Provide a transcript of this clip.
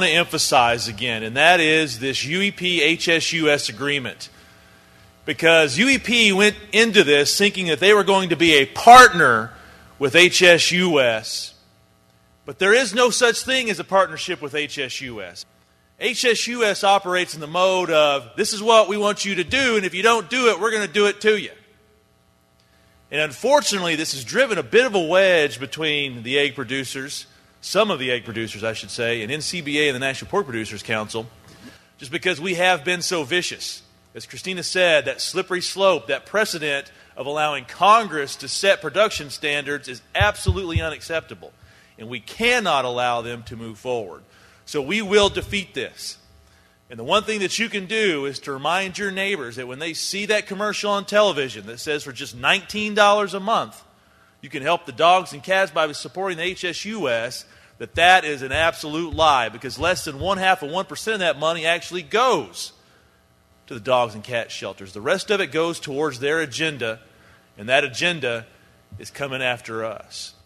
to emphasize again, and that is this UEP-HSUS agreement. Because UEP went into this thinking that they were going to be a partner with HSUS, but there is no such thing as a partnership with HSUS. HSUS operates in the mode of, this is what we want you to do, and if you don't do it, we're going to do it to you. And unfortunately, this has driven a bit of a wedge between the egg producers, some of the egg producers, I should say, and NCBA and the National Pork Producers Council, just because we have been so vicious. As Christina said, that slippery slope, that precedent of allowing Congress to set production standards is absolutely unacceptable. And we cannot allow them to move forward. So we will defeat this. And the one thing that you can do is to remind your neighbors that when they see that commercial on television that says for just $19 a month, you can help the dogs and cats by supporting the HSUS, that is an absolute lie, because less than 0.5% of that money actually goes to the dogs and cat shelters. The rest of it goes towards their agenda, and that agenda is coming after us.